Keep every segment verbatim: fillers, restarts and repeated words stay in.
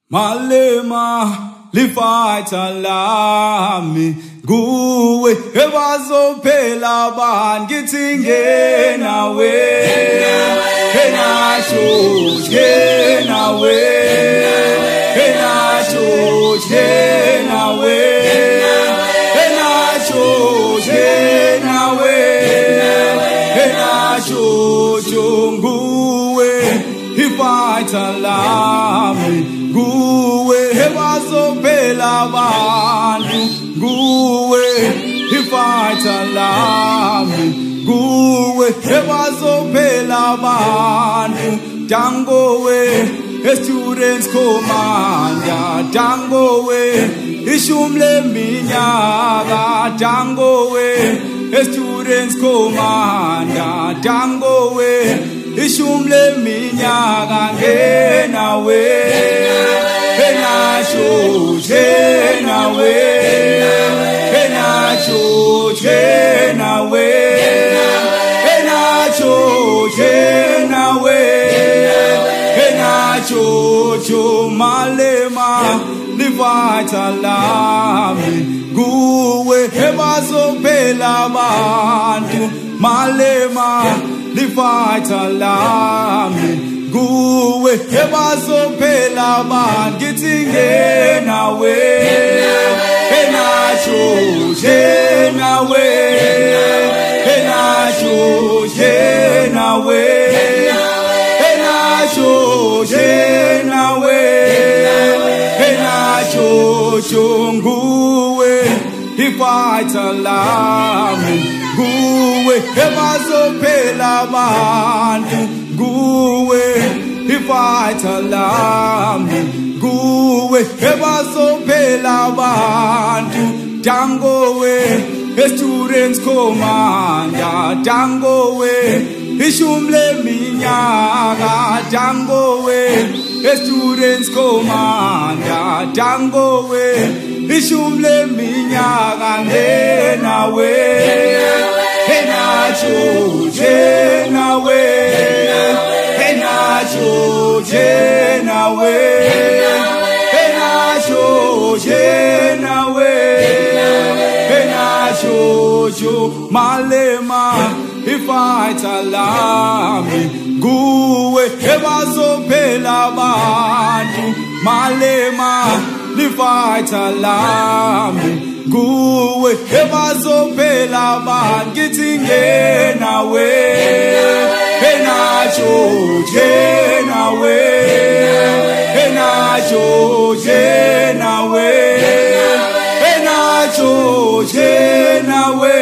Malema lifighter lami nguwe ebazophela abantu ngithi ngena we ngena church ngena we ngena church ngena we ngena church ngena we ngena church nguwe ifighter lami nguwe ebazophela abantu nguwe ifighter lami nguwe ebazophela abantu dango we students commander dango we ishumi leminyaka dango we students commander dango we ishumi leminyaka ngena we ngena church ngena we ngena church ngena we ngena church ngena we ngena church malema lifighter lami nguwe ebazophela abantu malema lifighter lami nguwe ebazophela abantu ngithi ngena we ngena church ngena we ngena church ngena we ngena church ngena we ngena church nguwe ifighter lami nguwe ebazophela abantu nguwe ifighter lami nguwe ebazophela abantu dango we students commander dango we ishumi leminyaka dango we students commander dango we ishumi leminyaka ngena we ngena church ngena we ngena church ngena we ngena church ngena we ngena church malema ifighter lami nguwe ebazophela abantu malema lifighter lami nguwe ebazophela abantu ngithi ngena we ngena church ngena we ngena church ngena we ngena church ngena we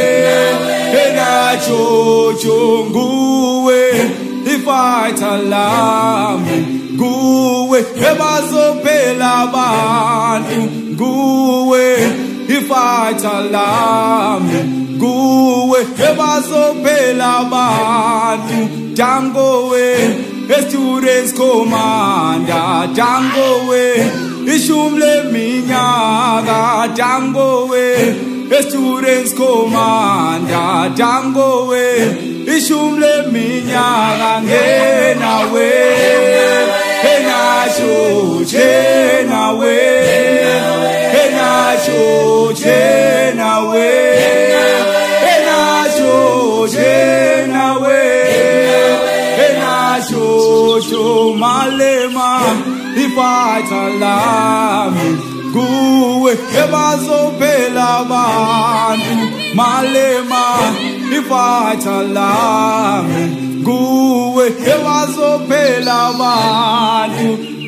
ngena church nguwe ifighter lami nguwe ebazophela abantu nguwe ifighter lami nguwe ebazophela abantu dango we students commander dango we ishumi leminyaka dango we students commander dango we ishumi leminyaka ngena we ngena church ngena we ngena church ngena we ngena church ngena we ngena church malema ifighter lami nguwe ebazophela abantu malema ifighter lami nguwe ebazophela abantu